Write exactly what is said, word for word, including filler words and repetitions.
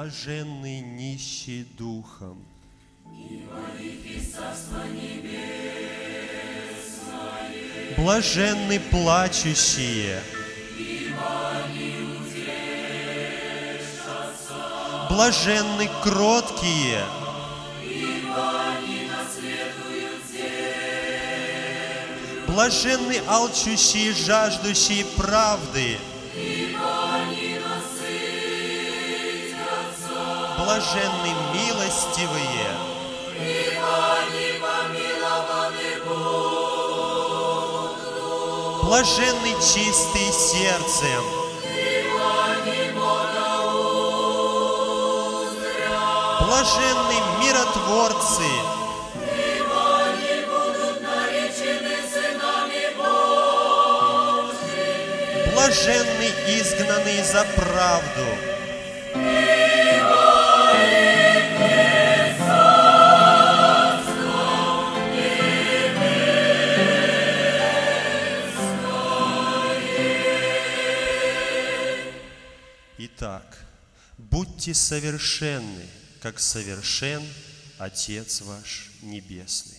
Блаженный нищий духом, ибо их царство небесное. блаженны плачущие, ибо они утешатся. блаженны кроткие, ибо они наследуют землю. блаженны алчущие, жаждущие правды, ибо они насытятся. блаженны милостивые, ибо они помилованы будут. блаженны чистые сердцем, ибо они Бога узрят. блаженны миротворцы, ибо они будут наречены сынами Божьими. блаженны изгнанные за правду, Итак, будьте совершенны, как совершен Отец ваш Небесный.